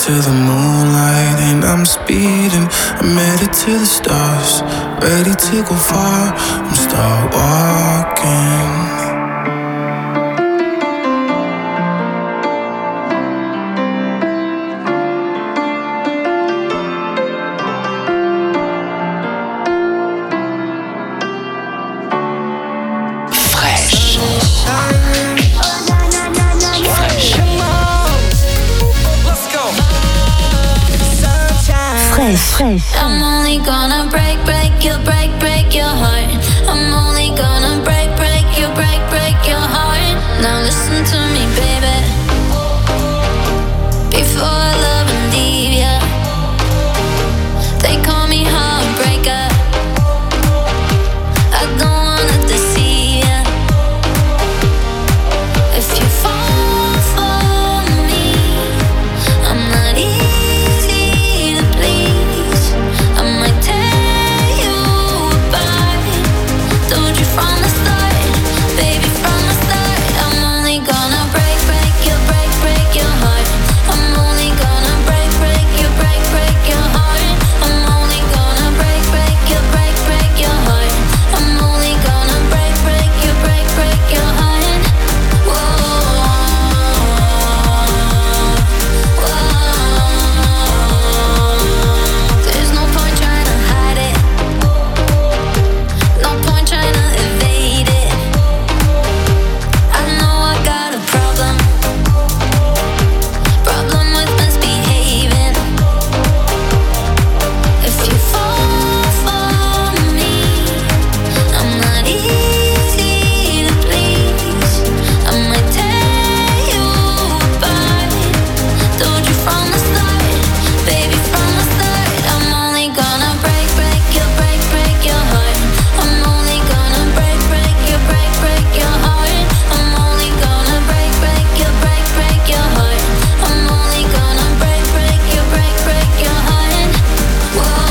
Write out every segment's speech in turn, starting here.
to the moonlight and I'm speeding. I'm headed to the stars, ready to go far. I'm start walking. I'm only gonna break your heart. I'm only gonna break your heart. Now listen to me, baby. Before I love and leave ya, they call me heartbreaker. I don't wanna deceive ya. If you fall for me, I'm not easy to please. I might tear you apart. Told you from the start, baby, from the start. I'm only gonna break your heart. I'm only gonna break your heart. I'm only gonna break your heart. I'm only gonna break your heart. Whoa, there's no point trying to hide it. No point trying to evade it. I know I got a problem with misbehaving. If you fall for me, I'm not easy to please. I might tear you apart. Told you from the start, baby, from the start. I'm only gonna break your heart. I'm only gonna break your heart. I'm only gonna break your heart. I'm only gonna break your heart. Whoa,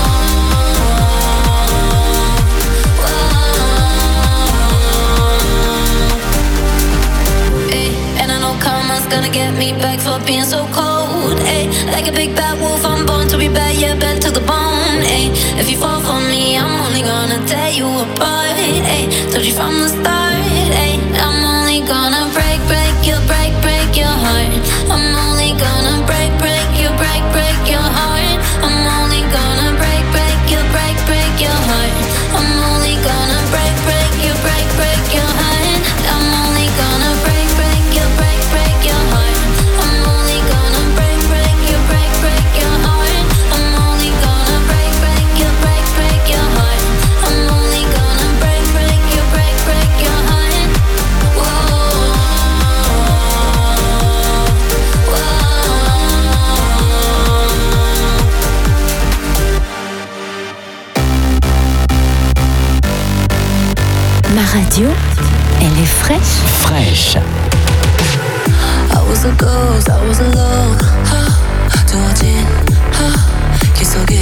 Ay, and I know karma's gonna get me back for being so cold. Ay, like a big bad wolf, I'm born to be bad, yeah, bad to the bone. Ay, if you fall for me, I'm only gonna tear you apart. Ay, told you from the start. Ay, I'm only gonna break your heart. I'm only gonna break your heart. I'm only gonna break your heart. I'm only gonna break your heart. I'm only gonna break your heart. I'm only gonna break your heart. I'm only gonna break your heart. I'm only gonna break your heart. Whoa, Ma radio, elle est fraîche. Fraîche. I was a ghost, I was alone. 두어진 길 속에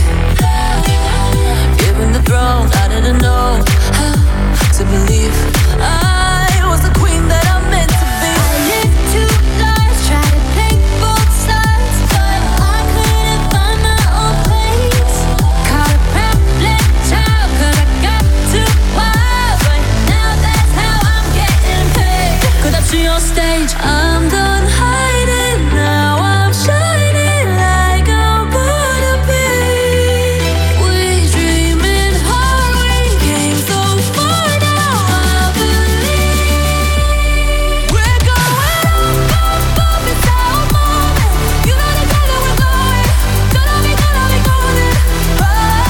given the throne, I didn't know how to believe I was the queen that I'm meant to be. I lived two lives, tried to take both sides, but I couldn't find my own place. Caught a pamphlet child, 'cause I got too wild, but now that's how I'm getting paid. Good up to your stage, I'm done hiding, now I'm shining like I'm born to be. We dreaming hard, we came so far, now I believe we're going up, it's our moment. You know the day that we're going, gonna be golden. Oh,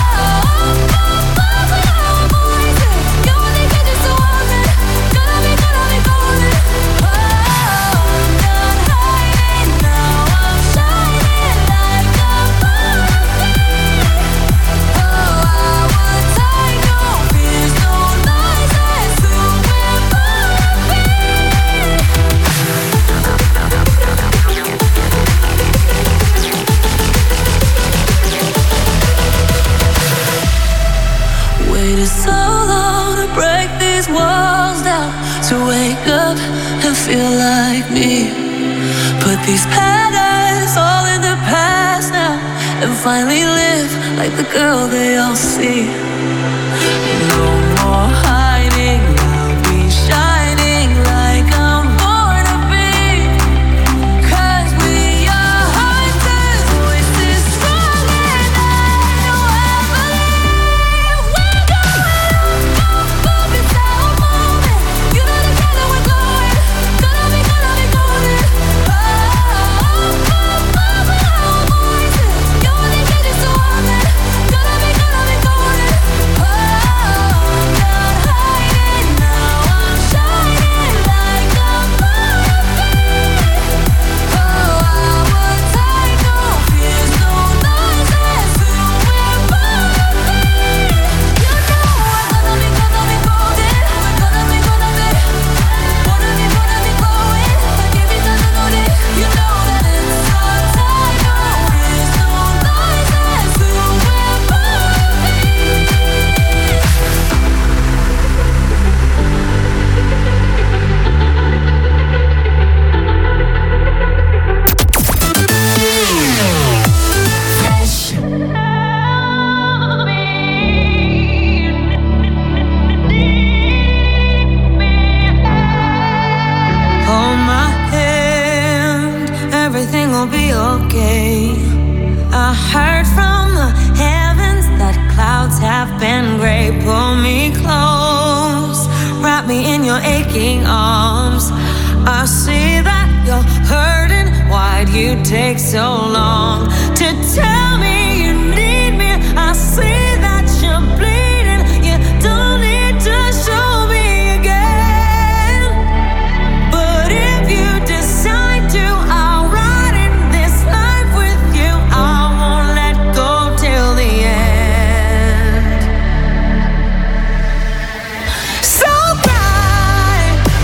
with our voices, you only get just a woman. Gonna be golden. Oh, I'm done hiding, now I'm shining like I'm born to be. Oh, I would take no fears, no lies, that's who we're born to be. Waited so long to break these walls down, to wake up and feel like me. Put these patterns all in the finally live like the girl they all see. No more hiding, I'll be shining like I'm born to be. 'Cause we are hunters, voices stronger than you ever leave. We're going up, it's our moment. You know the color we're glowing. Gonna be golden. Take so long to tell me you need me. I see that you're bleeding. You don't need to show me again. But if you decide to, I'll ride in this life with you. I won't let go till the end. So cry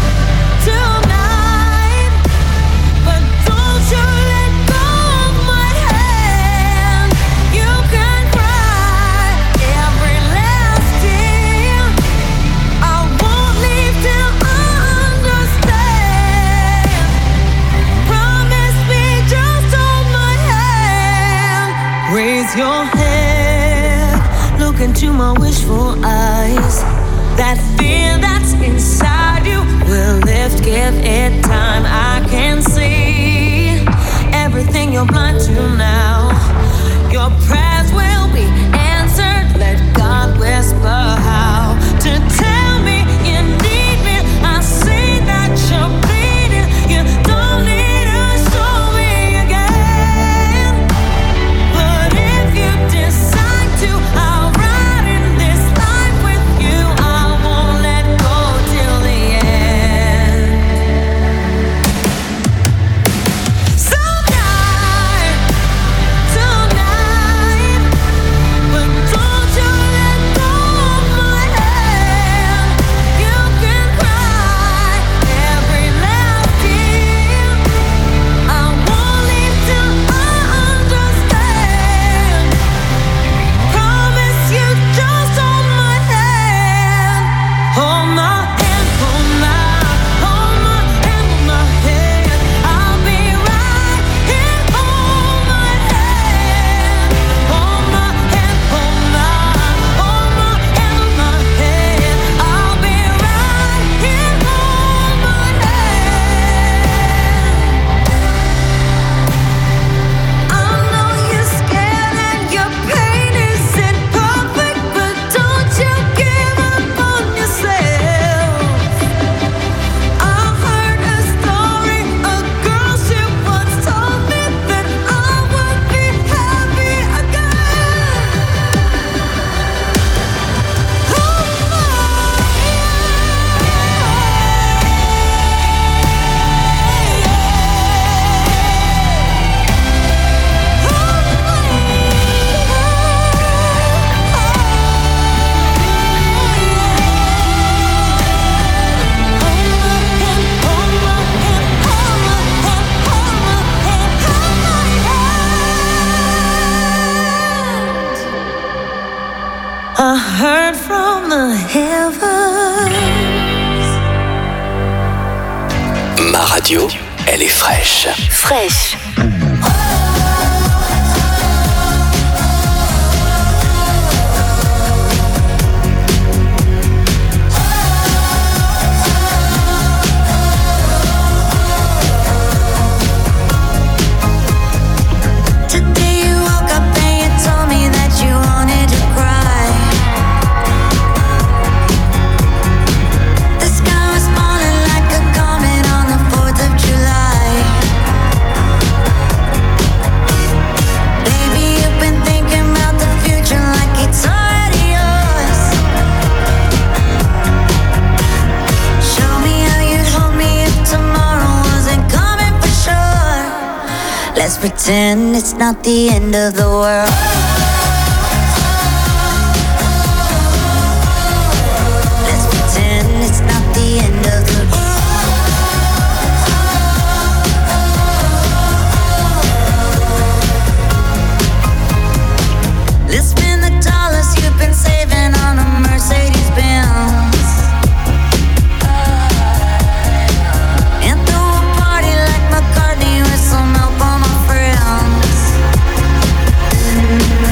tonight, but don't you let go of my hand. You can cry every last tear. I won't leave till I understand. Promise me, just hold my hand. Raise your head, look into my wishful eyes. That fear that's inside you will lift, give it time. I can see everything you're blind to now. Your prayers will be answered. Let God whisper how to tell me you need me. I see that you're bleeding. You don't need to show me again. But if you decide to, I'll ride in this life with you. I won't let go till the end. So die tonight, but don't you let go of my hand. You can cry every last tear. I won't leave till I understand. Promise you, just hold my hand. Hold my hand, hold my hand, hold my hand. I'll be right here. Hold my hand, hold my hand, hold my hand. I'll be right here. Hold my hand. I know you're scared and your pain isn't perfect, but don't you give up on yourself. I heard a story, a girl, she once told me that I would be happy again. Hold my I heard from the heavens. Ma radio, elle est fraîche. Fraîche. pretend it's not the end of the world. Let's pretend it's not the end of the world. Let's spend the dollars you've been saving on a Mercedes-Benz and throw a party like McCartney with some help on my friends.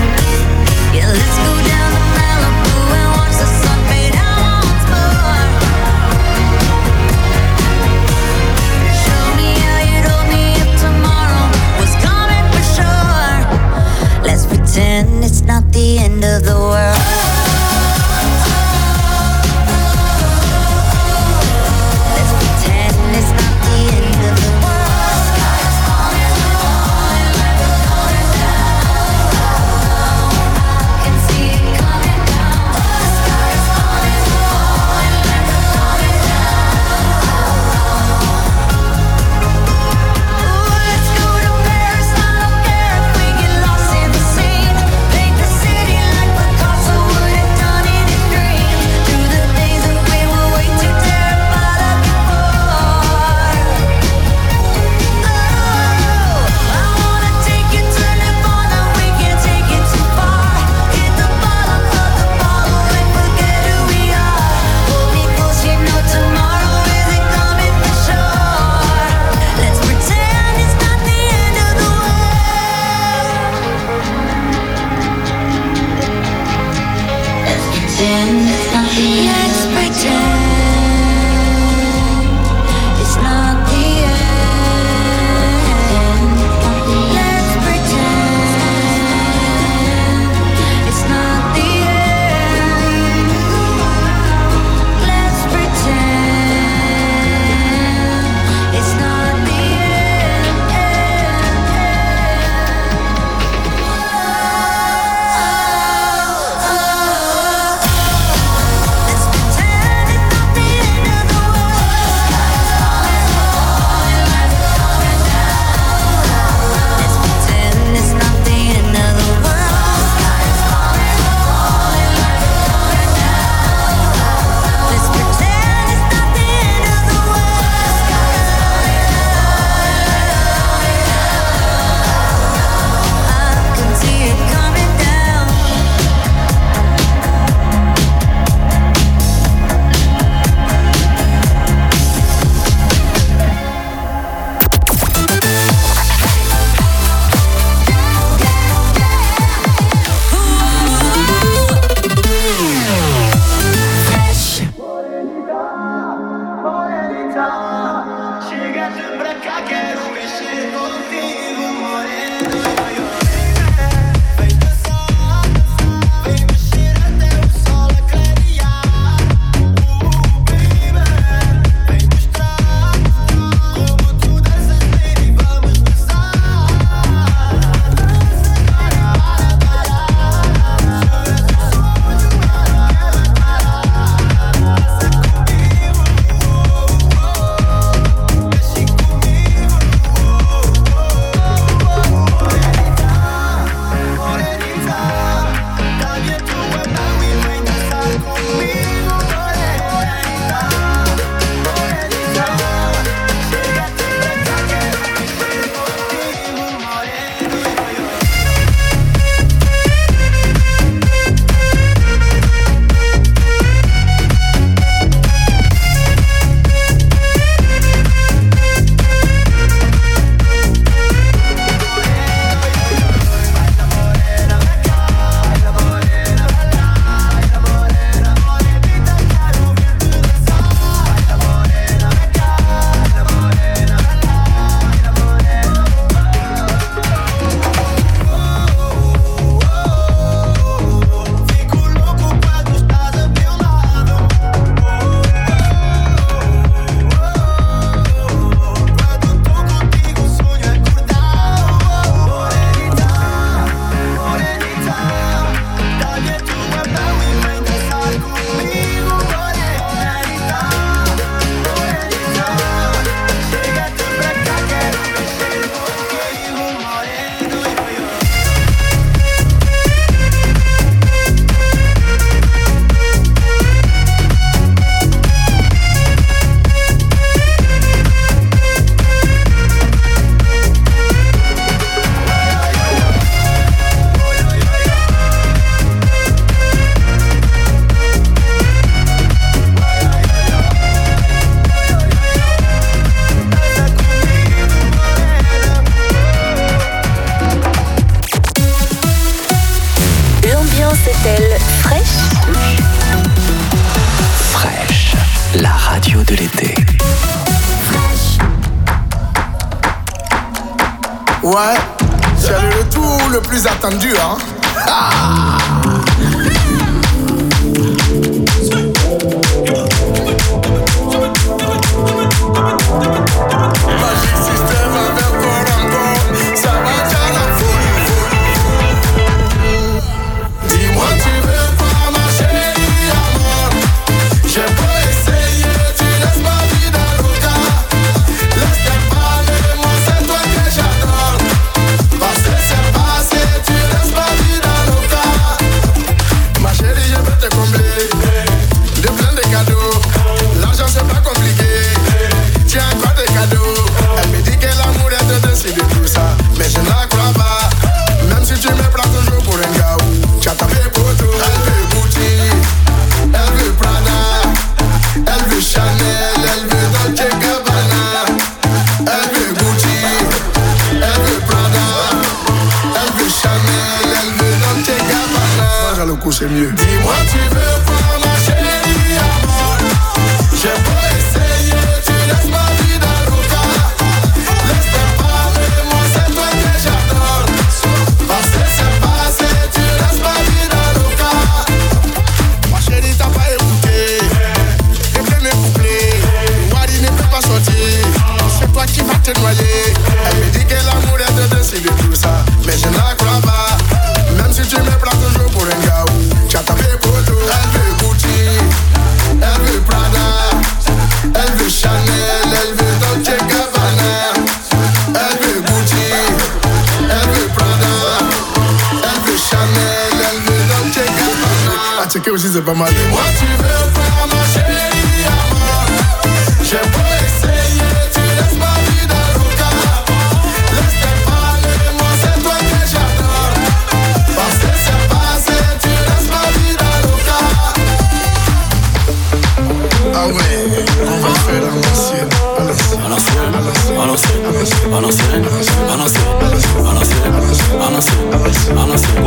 Fresh, la radio de l'été. Ouais, c'est le retour le plus attendu, hein. Magic System avec Corango, ça va déjà la folie. Dis-moi tu veux pas ma chérie amour. J'ai pas essayé, tu laisses ma vie dans le cas. Laisse-moi parler, moi c'est toi que j'adore. Passé c'est passé, tu laisses ma vie dans le cas. Ma chérie je veux te combler de plein de cadeaux. L'argent c'est pas compliqué. Tiens quoi des cadeaux. Elle me dit que l'amour est de c'est de tout ça. Mais je ne la crois pas. Même si tu me prends toujours pour un gars. Tu as tapé pour tout. Elle veut Gucci, elle veut Prada, elle veut Chanel, elle veut Dolce Gabbana. Elle veut Gucci, elle veut Prada, elle veut Chanel, elle veut Dolce Gabbana. Moi le coup c'est mieux. Dis-moi tu veux pas ma chérie amour. J'ai pas essayé, tu laisses ma vie dans le cas. Laisse-moi parler, moi c'est toi que j'adore. Passé c'est passé, tu laisses ma vie dans le cas. Ma chérie t'as pas écouté les premiers couplets. Wadi ne peut pas sortir, c'est toi qui vas te noyer. Elle me dit que l'amour est de deux, c'est de tout ça. Mais je ne la crois pas. Même si tu me prends toujours pour un gars. Tu as tapé pour tout. Elle veut Gucci, elle veut Prada, elle veut Chanel, elle veut Dolce Gabbana. Elle veut Gucci, elle veut Prada, elle veut Chanel, elle veut Dolce Gabbana. À checker aussi c'est pas mal. Moi tu veux pas ma chérie amour. J'ai pas essayé, tu laisses ma vie dans le cas. Laisse-moi parler, moi c'est toi que j'adore. Passé c'est passé, tu laisses ma vie dans le cas. Ah ouais, on va faire à l'ancienne. À l'ancienne, à l'ancienne, à l'ancienne, à l'ancienne, à l'ancienne, à l'ancienne, à l'ancienne.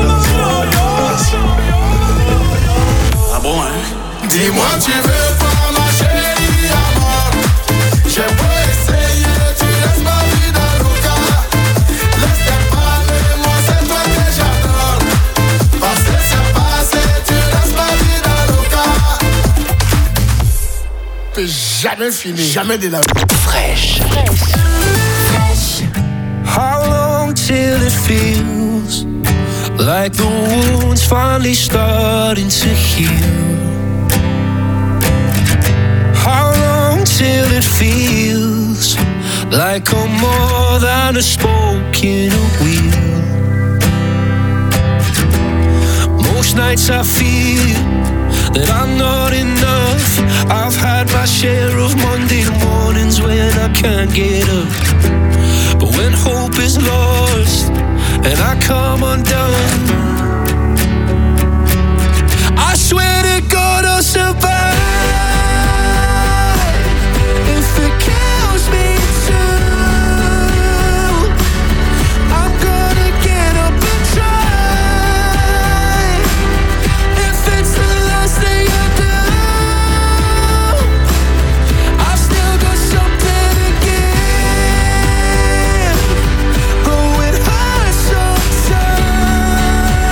Ah bon, hein? Dis-moi tu veux pas ma chérie amour. J'ai pas essayé, tu laisses ma vie dans le cas. Laisse-moi parler, moi c'est toi que j'adore. Passé c'est passé, tu laisses ma vie dans le cas. C'est jamais fini, jamais de la vie. Fresh. How long till it feels like the wound's finally starting to heal? How long till it feels like I'm more than a spoke in a wheel? Most nights I feel that I'm not enough. I've had my share of Monday mornings when I can't get up. But when hope is lost and I come undone, I swear to God I'll survive. If it kills me too, I'm gonna get up and try. If it's the last thing I do, I've still got something to give. Though it hurts sometimes,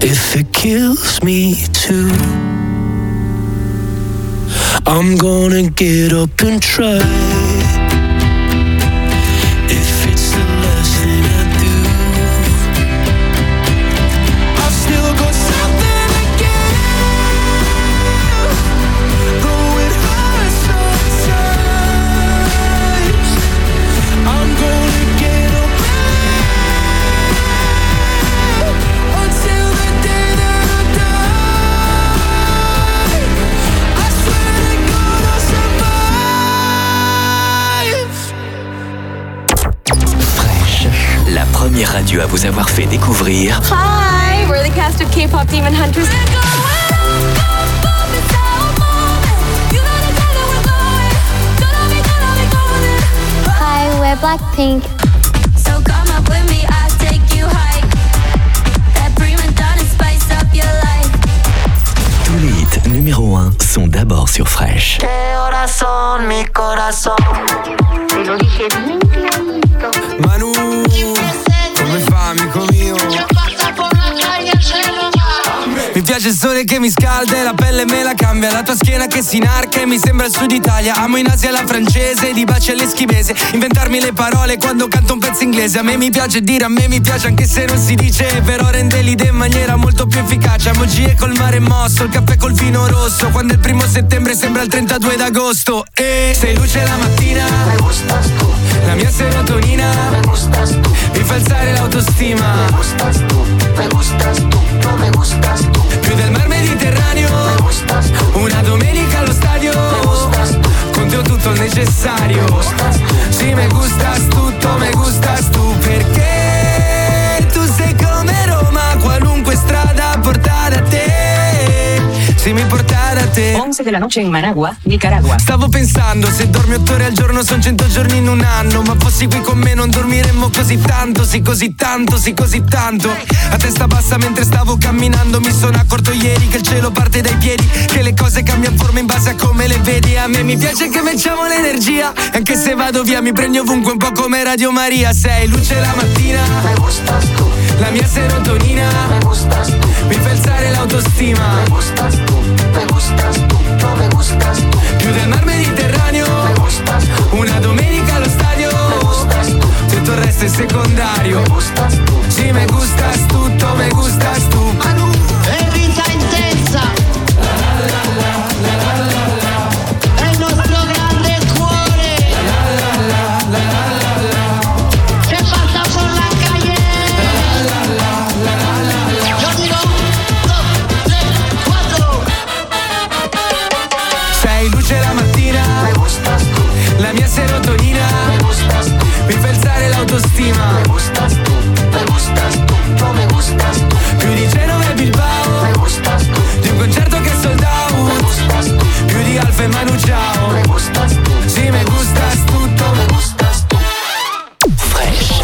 if it kills me too, I'm gonna get up and try. If it's the last thing I do, I've still got something to give, though it hurts sometimes. I'm gonna get up until the day that I die. I swear to God I'll survive. Fresh, la première radio à vous avoir fait découvrir Hi, we're the cast of K-pop Demon Hunters. Hi, we're Blackpink. So come up with me, I'll take you high. That prima donna spice up your life. tous les hits numéro 1 sont d'abord sur Fresh. ¿Qué horas son, mi corazón? Te lo dije bien clarito. Manu, come fa amico mio? Mi piace il sole che mi scalda e la pelle me la cambia. La tua schiena che si inarca e mi sembra il sud Italia. Amo in Asia la francese, di baci all'eschimese. Inventarmi le parole quando canto un pezzo inglese. A me mi piace dire, a me mi piace anche se non si dice. Però rende l'idea in maniera molto più efficace. Emoji col mare mosso, il caffè col vino rosso. Quando il 1 settembre sembra il 32 d'agosto. E sei luce la mattina, Me gustas tú, la mia serotonina me gustas tú, mi fa alzare l'autostima. me gustas tú, me gustas tú, no me gustas tú. Più del mar Mediterraneo, Me gustas tú, una domenica allo stadio. Con te ho tutto il necessario. Sì, me gustas tutto, me gustas tu. Perché tu sei come Roma, qualunque strada porta da te. Sì, mi porta da te. 11 de la noche en Managua, Nicaragua. Stavo pensando, se dormi 8 ore al giorno son 100 giorni in un anno. Ma fossi qui con me non dormiremmo così tanto. Sì, così tanto, sì, così tanto. A testa bassa mentre stavo camminando mi sono accorto ieri che il cielo parte dai piedi, che le cose cambiano forma in base a come le vedi. A me mi piace che facciamo l'energia, anche se vado via mi prendi ovunque un po' come Radio Maria. Sei luce la mattina, me gustas tú, la mia serotonina me gustas tú, mi fa alzare l'autostima. me gustas tú, me gustas tú, no me gustas tú. Più del mar Mediterraneo, Me gustas tú, una domenica allo stadio. me gustas tú, Tutto il resto è secondario. me gustas tú. Sì, me gustas tutto, me gustas tu. È vita intensa. È il nostro grande cuore. Che passa por la calle. Yo digo 1, 2, 3, 4. Sei luce la mattina, Me gustas tú, la mia serotonina me gustas tú, mi fa alzare l'autostima. me gustas tú, no me gustas tú. Più di Genova e Bilbao, Me gustas tú, di un concerto che è sold me out. gustas tú, Più di Alfa e Manu Ciao. me gustas tú, Sì, me gustas tutto, me gustas tú. Fresh.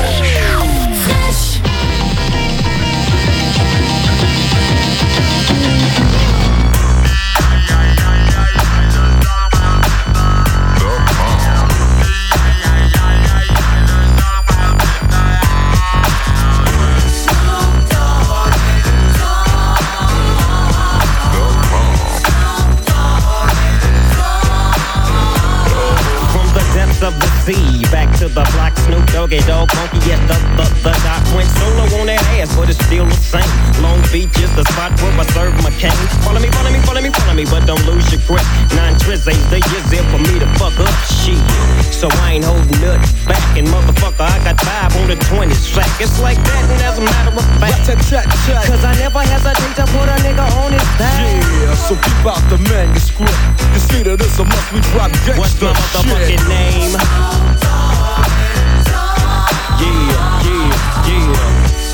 From the depths of the sea, back to the block, Snoop Doggy Dogg, funky, yes, the doc went solo on that ass, but it's still the same. Long Beach is the spot where I serve my cane. Follow me, follow me, follow me, follow me, but don't lose your grip. 9 trizz ain't the years there for me to fuck up shit. So I ain't holding nothing back, and motherfucker, I got 5 on the 20 sack. It's like that, and as a matter of fact, cause I never hesitate to put a nigga on his back. Yeah, so keep out the manuscript. You see that it's a must we drop gangsta. What's my motherfucking name? Yeah, yeah, yeah.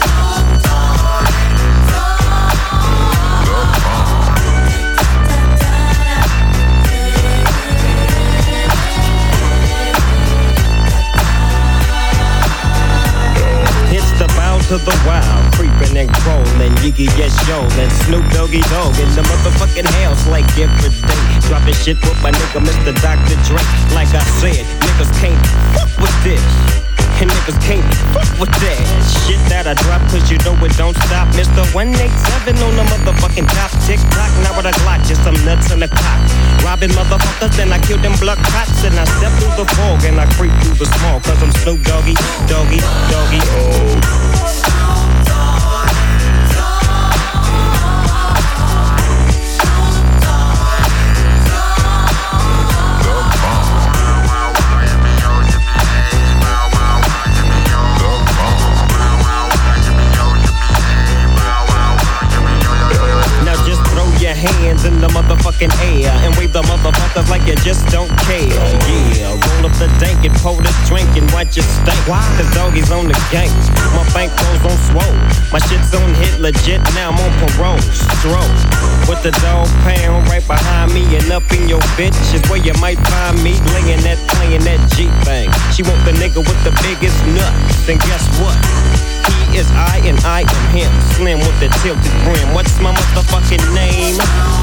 It's the bow to the wild, creeping and crawling, Yiggy yes yo, and Snoop Doggy Dogg in the motherfucking house like every day. Dropping shit with my nigga Mr. Dr. Dre. Like I said, niggas can't fuck with this. and niggas can't fuck with that shit that I drop, cause you know it don't stop. Mr. 187 on the motherfucking top. Tick tock, now with a Glock, just some nuts in the cop. Robbing motherfuckers, then I kill them blood cops. And I step through the fog and I creep through the small, cause I'm Snoop Doggy, Doggy, Doggy, oh. Hands in the motherfucking air and wave the motherfuckers like you just don't care. Yeah, roll up the dank and pour the drink and watch it stink. Cause doggies on the gang, my bankroll's on swole. My shit's on hit legit, now I'm on parole. Stroke with the dog pound right behind me and up in your bitch is where you might find me laying that, playing that G thing. She want the nigga with the biggest nuts, and guess what? He is I and I am him. Slim with the tilted brim. What's my motherfucking name?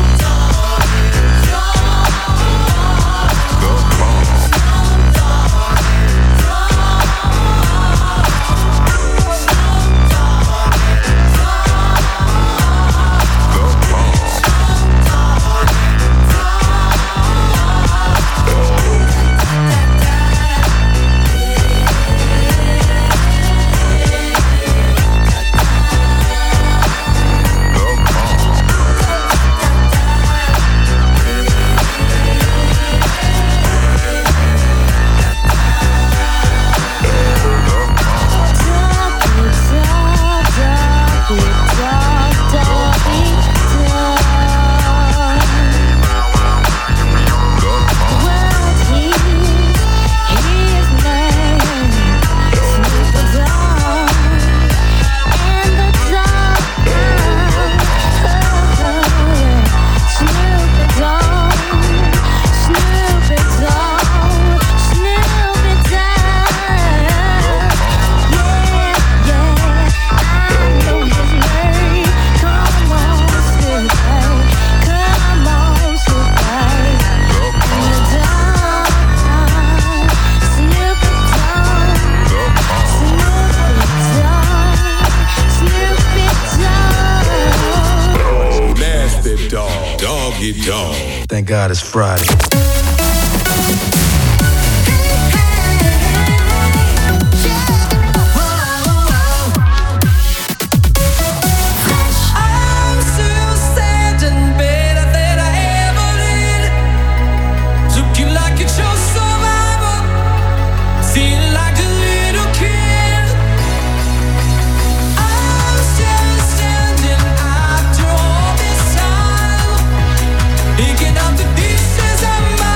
Thank God it's Friday. Picking up the pieces of my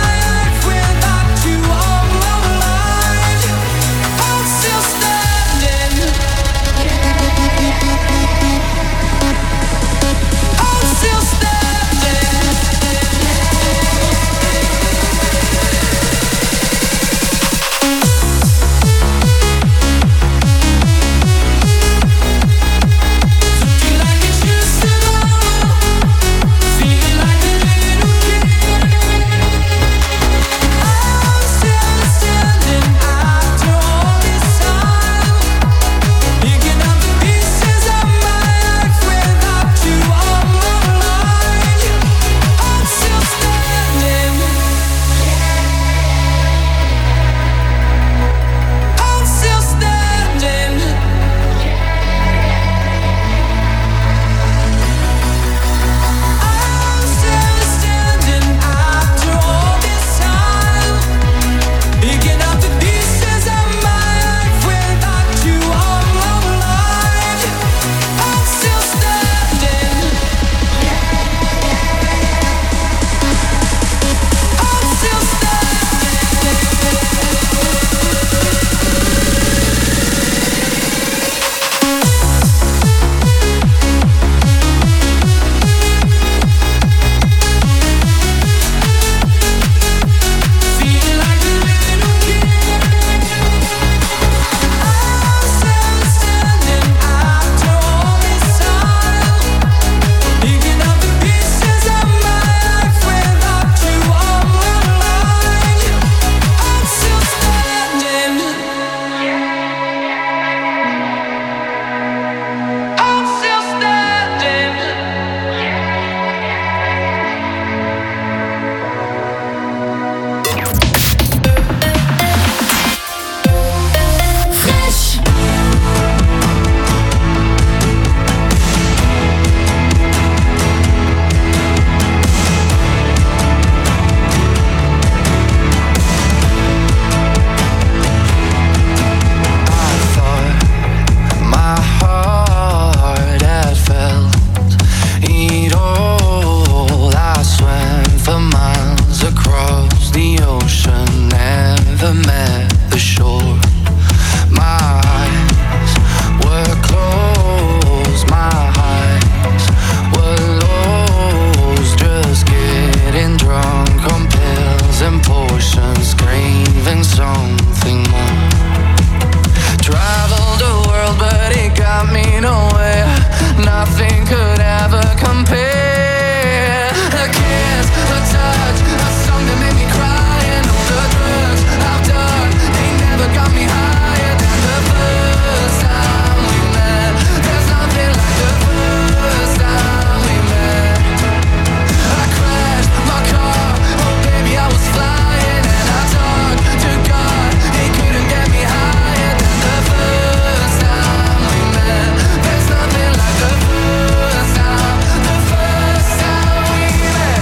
miles across the ocean, never met the shore. My eyes were closed, my eyes were lost, just getting drunk on pills and potions, craving something more. Traveled the world but it got me nowhere, nothing could ever compare. A kiss, a touch, a song that made me cry, and all the drugs I've done, they never got me higher than the first time we met. There's nothing like the first time we met. I crashed my car, oh baby I was flying, and I talked to God, he couldn't get me higher than the first time we met. There's nothing like the first time we met.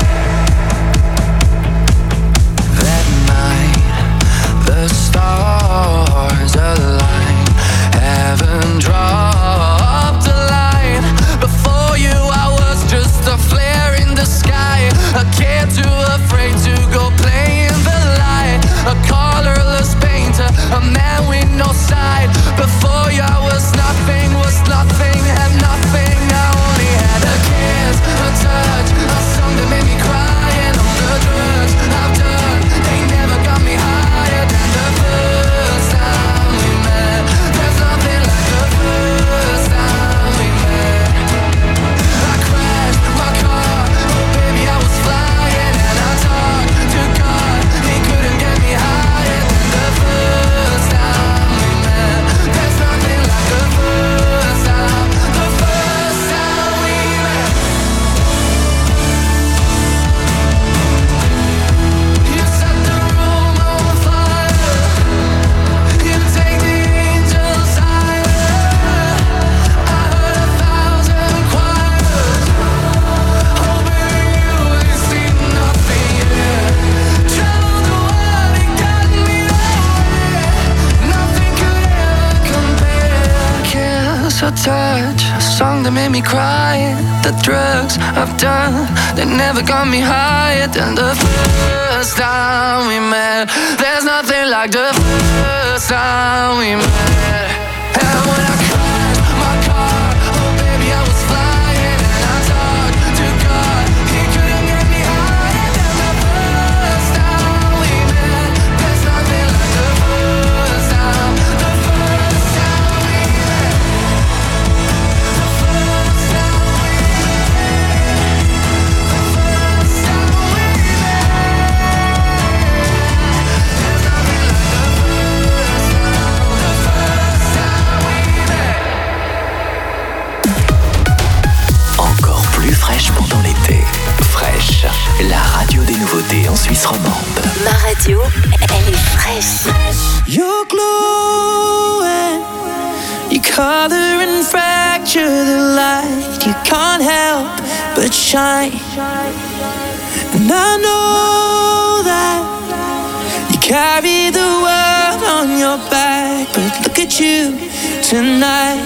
That night, the stars aligned, heaven dropped a line. Before you I was just a flare in the sky, a kid too afraid to go play in the light, a colorless painter, a man with no side. Before you I was nothing, had nothing. I only had a kiss, a touch, a song that made me cry, and all the drugs I've done, they never got me higher than the first time we met. There's nothing like the first time we met. I crashed my car, oh baby I was flying, and I talked to God, he couldn't get me higher than the first time we met. There's nothing like the first time we met. You set the room on fire, you take the angels higher. I heard 1,000 choirs, oh baby you ain't seen nothing yet. Traveled the world and got me nowhere, nothing could ever compare. Kiss, a touch, a song that made me cry, the drugs I've done, they never got me higher than the first time we met. There's nothing like the first time we met. And when I crashed my car, oh baby I was flying, and I talked to God, he couldn't get me higher than the first time we met. There's nothing like the first time we met. The first time we met. The first time we met. There's nothing like the first time we met. Encore plus fraîche pendant l'été. Fraîche, la radio des nouveautés en Suisse romande. Ma radio, elle est fraîche. You're glowing, you color and fracture the light. You can't help but shine, and I know that you carry the world on your back. But look at you tonight.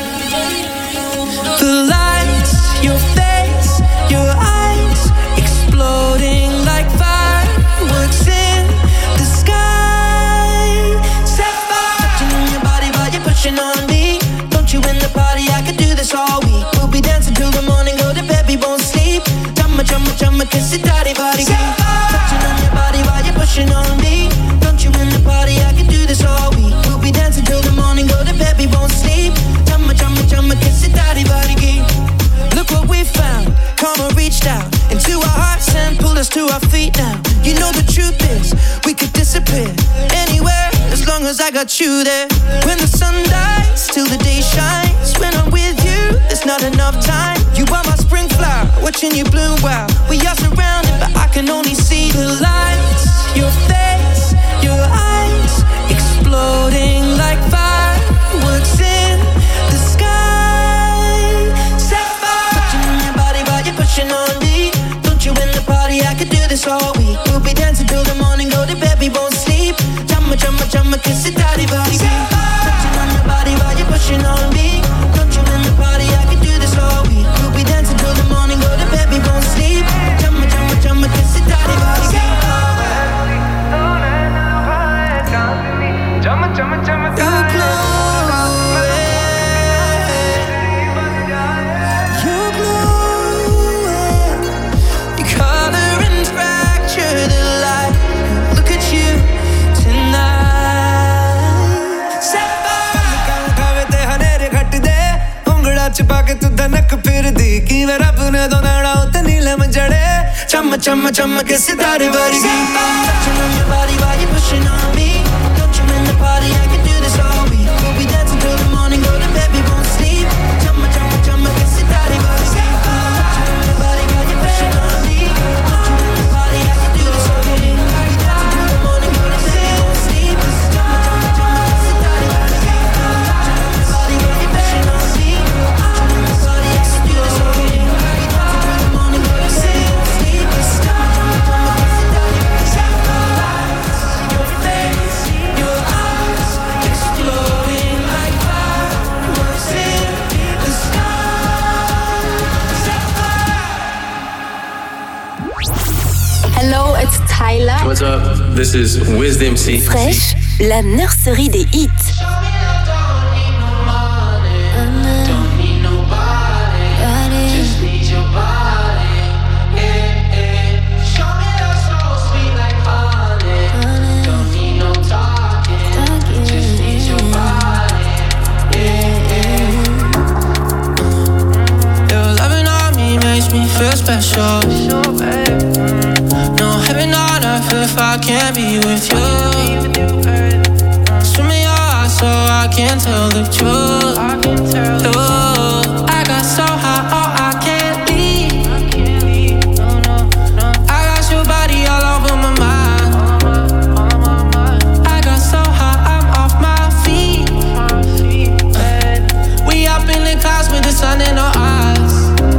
The lights, your face, your eyes, exploding like fireworks in the sky. Set fire, touching on your body while you're pushing on me. Don't you in the party, I could do this all week. We'll be dancing till the morning, go to bed, we won't sleep. Chumma, chumma, chumma, kiss it, daddy, body. Touching on your body while you're pushing on me. Don't you in the party, I could do this all week. We'll be dancing till the morning, go to bed, we won't sleep. Chumma, chumma, chumma, kiss it, daddy, body. Look what we found, karma reached out into our hearts and pulled us to our feet now. You know the truth is, we could disappear anywhere as long as I got you there. When the sun dies, till the day shines. When I'm with you, there's not enough time. You are my spring flower, watching you bloom wild. We are surrounded, but I can only see the lights. Your face, your eyes, exploding like fireworks in the sky. Set fire, touching on your body while you're pushing on me. Don't you in the party, I could do this all week. We'll be dancing till the morning, go to bed, we won't sleep. Jumma, jumma, jumma, kiss it, daddy, body. Touching on your body while you're pushing on me. Don't you in the party, I could do this all week. We'll be dancing till the morning, go to bed, we won't sleep. Jumma, jumma, jumma, kiss it, daddy, body. तूने तो नैना उते नीलम जड़े चम चम चम के सितारे वर्गी Touching on your body while you're pushing on me Don't you in the party, I can do this all week We'll be dancing till the morning, go to bed, we won't sleep Chum chum के सितारे वर्गी Touching on your body while you're pushing on me Don't you in the party, I can do this all week We'll be dancing till the morning, go to bed, we won't sleep Chum के सितारे वर्गी Touching on your body while you're pushing on me Don't you in the party, I can do this all week We'll be dancing till the morning, go to bed, we won't sleep Your face, your eyes, exploding like fireworks in the sky. Hello, it's Tyler. What's up? This is Wiz MC. Fresh, la nurserie des hits. Feel special. No heaven on earth if I can't be with you. Swim in your eyes so I can tell the truth. I got so high, oh I can't leave. I got your body all over my mind. I got so high, I'm off my feet. We up in the clouds with the sun in our eyes.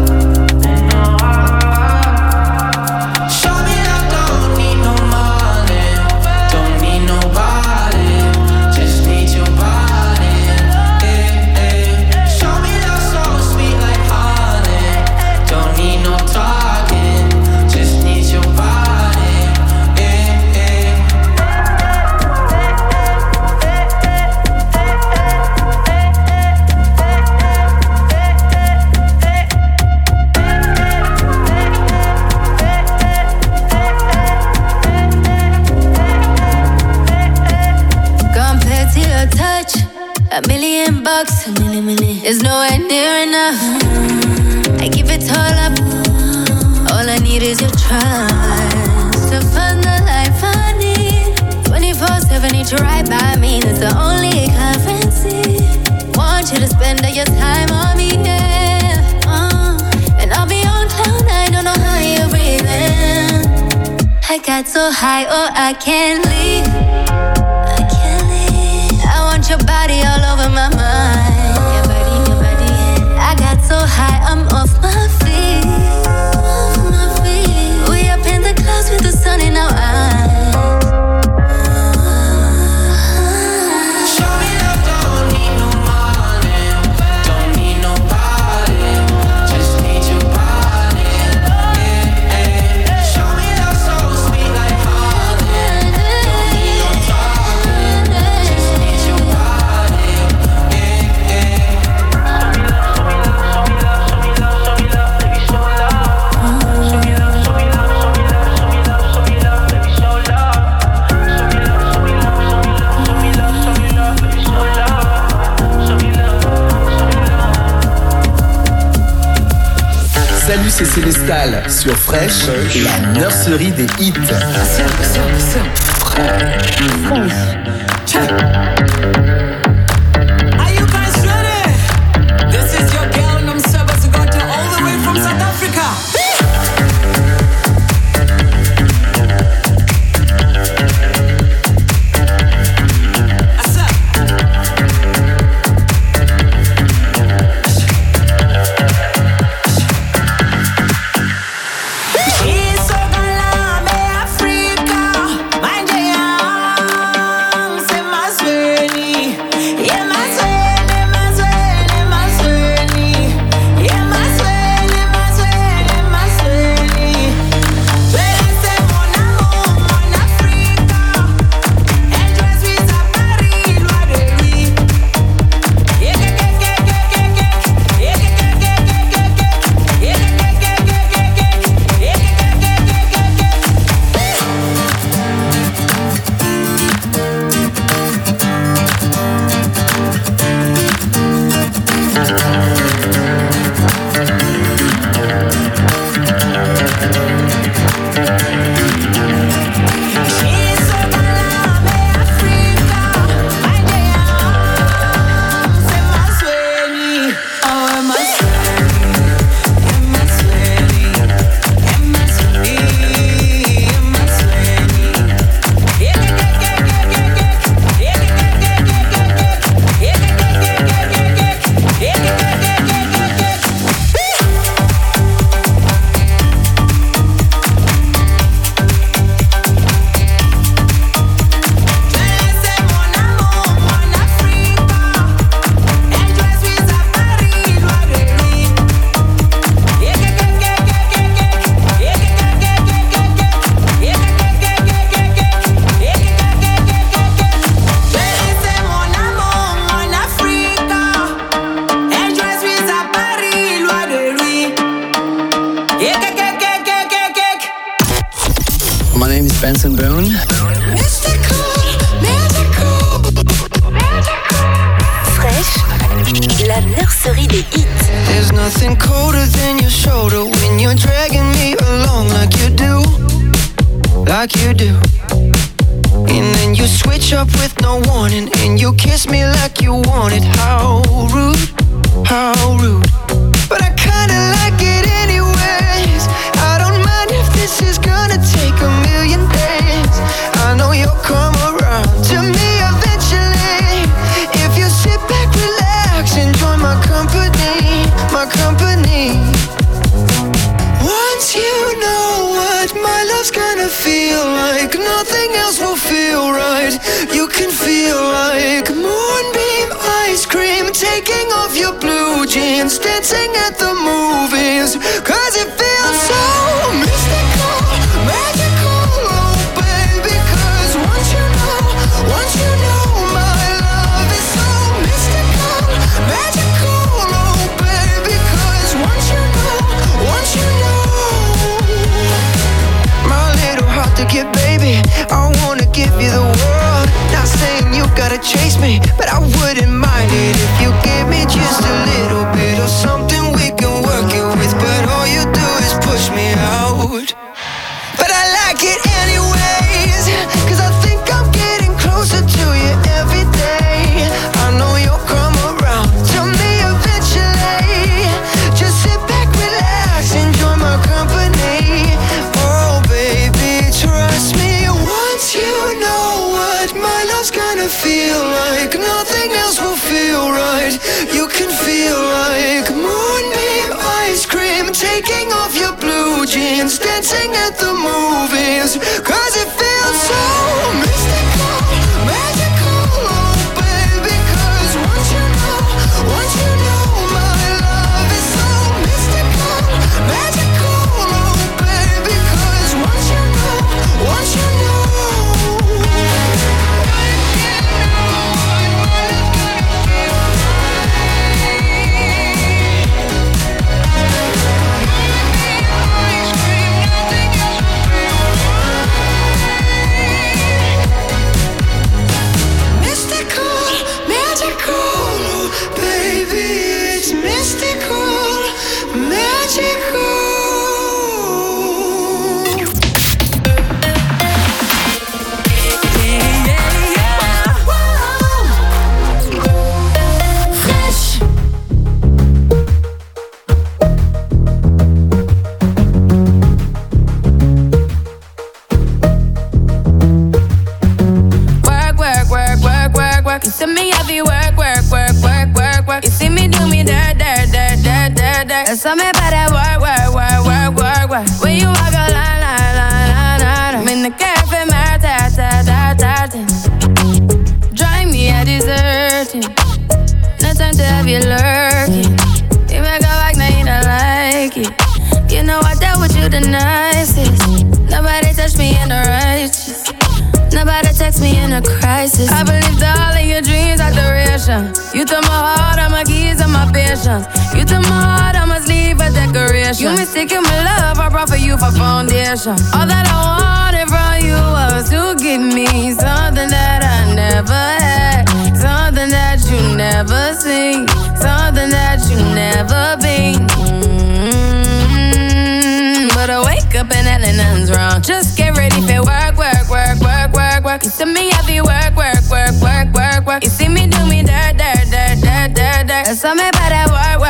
$1 million, a million is nowhere near enough. I give it all up. All I need is your trust to find the life I need. 24/7 need you right by me. That's the only currency. Want you to spend all your time on me, yeah. And I'll be on cloud nine. Don't know how you're breathing. I got so high, oh I can't leave. Your body all over my mind. Your body. I got so high, I'm off my feet. We up in the clouds with the sun in our eyes. Show me love, don't need no money. Don't need nobody. Just need your body. Show me love so sweet like honey. Don't need no talking. Just need your body. Salut, c'est Célestal sur Fresh, la nurserie des hits. Are you guys ready? This is your girl Nomseba Zugata all the way from South Africa. Africa, my jam, say my sweetie. Benson Boone. Fresh, la nurserie des hits. There's nothing colder than your shoulder when you're dragging me along like you do. Like you do. And then you switch up with no warning, and you kiss me like you want it. How rude, how rude. But I kinda like it anyways. I don't mind if this is gonna take a million days. I know you'll come around to me eventually. If you sit back, relax, enjoy my company, my company. Once you know what my love's gonna feel like, nothing else will feel right. You can feel like moonbeam ice cream, taking off your blue jeans, dancing at the movies, 'cause it feels so mystical, magical, oh baby. 'Cause once you know my love is so mystical, magical, oh baby. 'Cause once you know my little heart to get, baby, I wanna give you the world. Not saying you gotta chase me, but I wouldn't mind it if you give me just a little bit of something we can work it with. But all you do is push me out. But I like it anyways, 'cause I think I'm getting closer to you every day. I know you'll come around to me eventually. Just sit back, relax, enjoy my company. Oh baby, trust me. Once you know what my love's gonna feel like, nothing else will feel right. You can feel like moonbeam ice cream, taking off your blue jeans, dancing at the movies, 'cause it feels so mystical, magical, oh baby. 'Cause once you know my love is so mystical, magical, oh baby. 'Cause once you know mystical, magical, baby, it's mystical, magical. Work. You see me heavy work. You see me do me dirt. There's something about that work. When you walk a line. I'm in the cafe, drive me a deserting. No time to have you lurking. You make a like, now you don't like it. You know I dealt with you the nicest. Nobody touched me in the righteous. Nobody text me in a crisis. I believed all of your dreams are duration. You took my heart, all my keys, and my patience. You took my heart, I must leave a decoration. You mistaken my love, I brought for you for foundation. All that I wanted from you was to give me something that I never had, something that you never seen, something that you never been. But I wake up and nothing's wrong. Just get ready for work. You see me heavy work. You see me do me dirt. There's something about that work.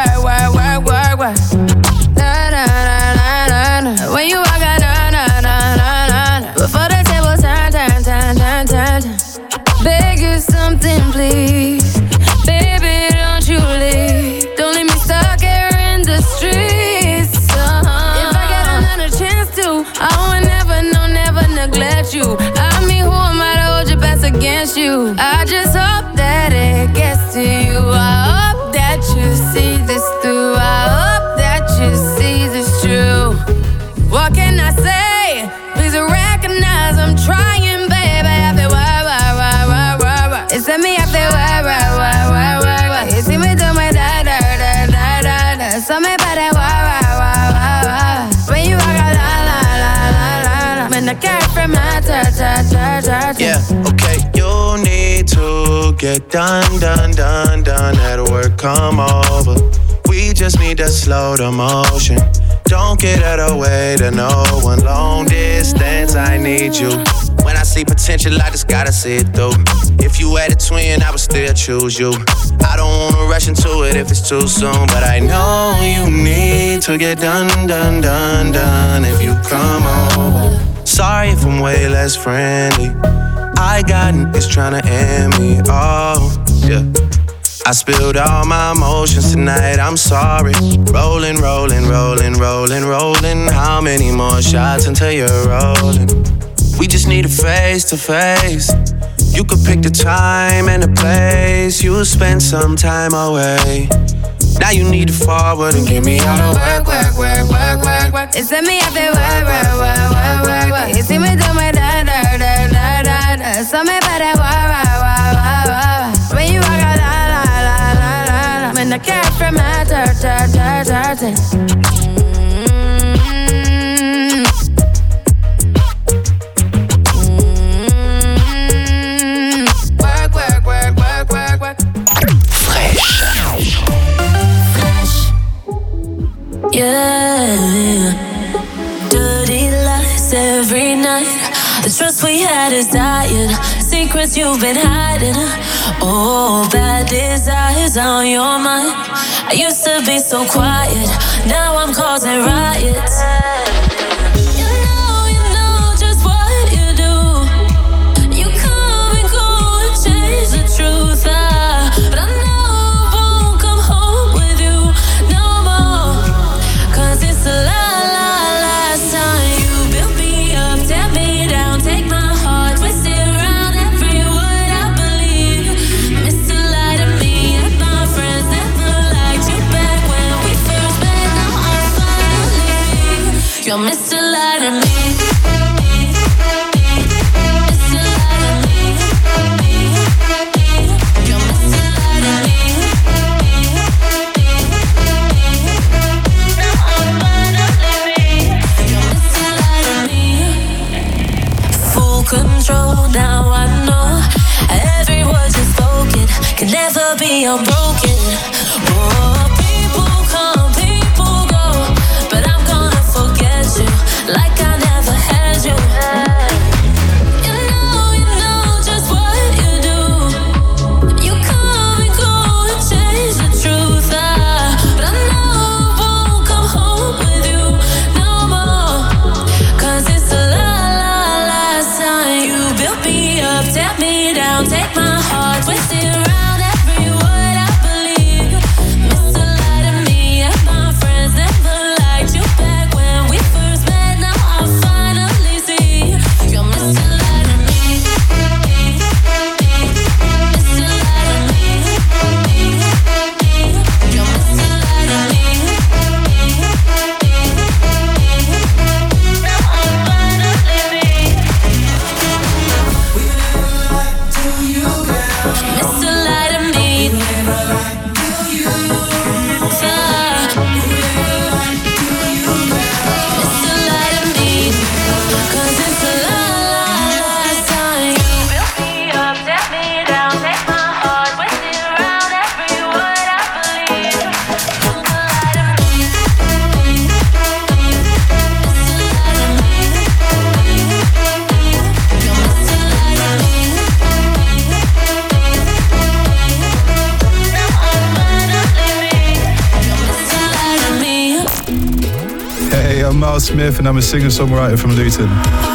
When you walk out, before the table turn. Beg you something, please. Baby, don't you leave. Don't leave me stuck here in the streets. If I get another chance to, I would never neglect you. I mean, who am I to hold your best against you? I just hope that it gets to you. I hope that you see this through. I hope that you see this true. What can I say? Please recognize I'm trying, baby. I feel why. It's me, I feel why. You see me do my da. Something about that why. When you walk out, la. When the cat from my Yeah, okay, you need to get done. At work, come over. We just need to slow the motion. Don't get out of the way to no one. Long distance, I need you. When I see potential, I just gotta see it through. If you had a twin, I would still choose you. I don't wanna rush into it if it's too soon, but I know you need to get done. If you come over. Sorry if I'm way less friendly. I got niggas tryna end me. Oh, yeah. I spilled all my emotions tonight, I'm sorry. Rolling. How many more shots until you're rolling? We just need a face to face. You could pick the time and the place. You'll spend some time away. Now you need to forward and give me all the work. You send me up there, work. You see me do my da. So me better work. When you walk out, la. When the cat from my dirt. Yeah, dirty lies every night. The trust we had is dying. Secrets you've been hiding. Oh, bad desires on your mind. I used to be so quiet. Now I'm causing riots. You know just what you do. You come and go and change the truth. But I know I won't come home with you no more. 'Cause it's the last time you built me up, tear me down, take my heart, twist it around every word I believe. Mr. Lie to me and my friends never liked you back when we first met. Now I'm finally you're Mr. Lie to me. Control, now I know every word you spoken can never be unbroken. Oh, people come, people go, but I'm gonna forget you like I never had you. You know just what you do. You come and go and change the truth. But I know I won't come home with you no more. 'Cause it's the last time you built me up, tear me down, take my heart, twist it around every word I believe. Mr. Lie to me and my friends never liked you back when we first met. Now I finally see you're Mr. Lie to me. Mr. Lie to me. You're Mr. Lie to me. Mr. Lie to me. Mr. Lie to me. 'Cause it's the last time you built me up, tear me down, take my heart, twist it around every word I believe. Mr. Lie to me. Mr. Lie to me. You're Mr. Lie to me. Hey, I'm Miles Smith and I'm a singer-songwriter from Luton.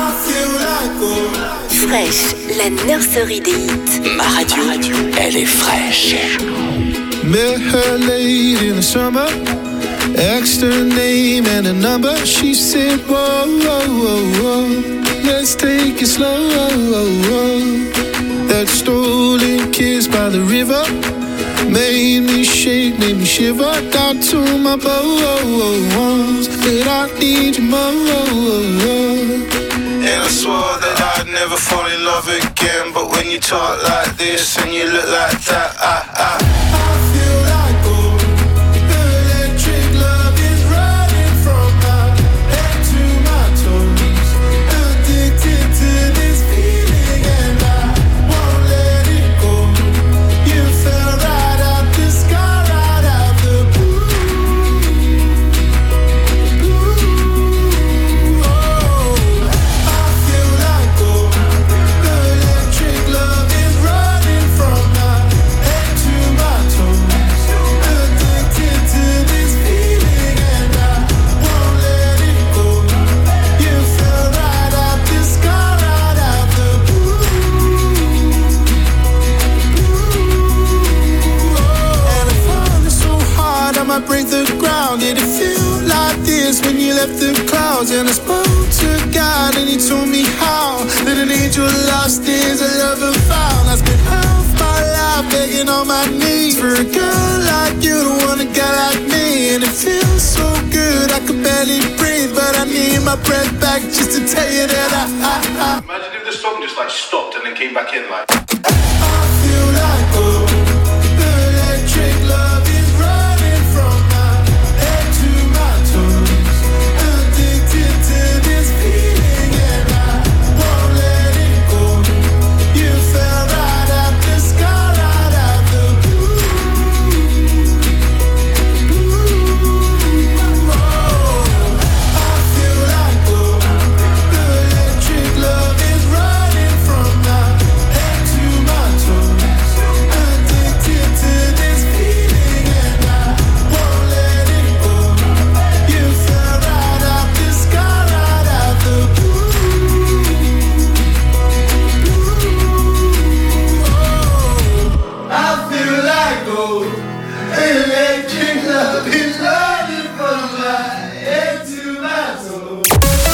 Fresh, la nurserie des hits. Ma radio, elle est fraîche. Met her late in the summer, asked her name and a number. She said, whoa, let's take it slow. That stolen kiss by the river made me shake, made me shiver. Down to my bones that I need you more. And I swore that I'd never fall in love again. But when you talk like this and you look like that, I feel like gold. Electric love is running from my head to my toes. Addicted to down. Did it feel like this when you left the clouds? And I spoke to God and he told me how that an angel lost is a lover found. I spent half my life begging on my knees for a girl like you to want a guy like me. And it feels so good, I could barely breathe, but I need my breath back just to tell you that I Imagine if the song just like stopped and then came back in like. I feel like the electric love is running from my head to my toes. Addicted to this feeling and I won't let it go. You fell right out the sky, right out the blue. I feel like the electric love is running from my head to my toes. Addicted to this feeling and I won't let it go. You fell right out the sky, right out the blue. I feel like electric love is running from my head to my toes.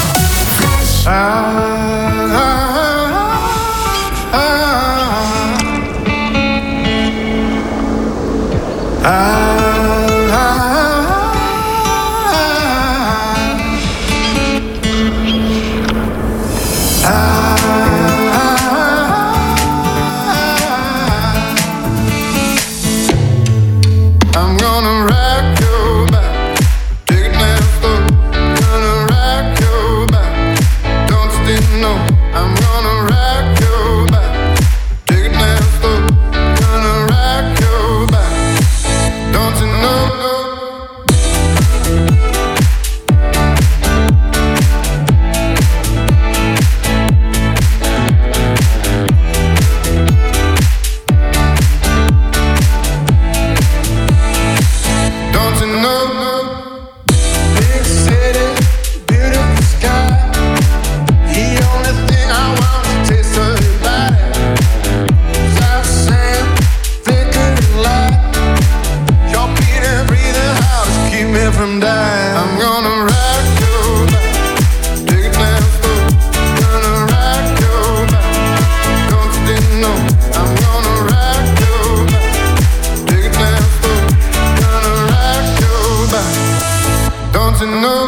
I'm gonna rock your back, take it down slow. Gonna rock your back, don't you know? I'm gonna rock your back, take it down slow. Gonna rock your back, don't you know? Don't you know? Big city, beautiful sky. The only thing I want is to taste of your body. South sand, flickering light. Your beating, breathing how to keep me from dying. I'm gonna rock your back, take it down slow. Gonna rock your back, don't you know? I'm gonna rock your back, take it down slow. Gonna rock your back, don't you know?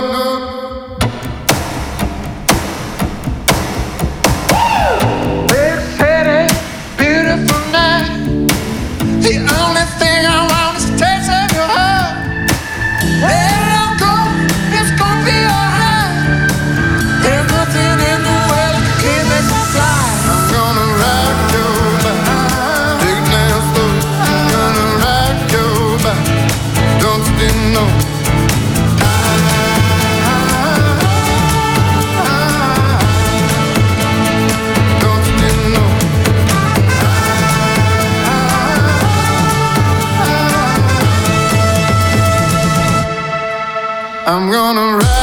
Big city, beautiful night. The only thing I want is a taste of your heart. Let it go, it's gonna be alright. There's nothing in the world that can keep me from flying. I'm gonna rock your back, take it down slow. Gonna rock your back, don't you know? Don't you know? I'm gonna ride.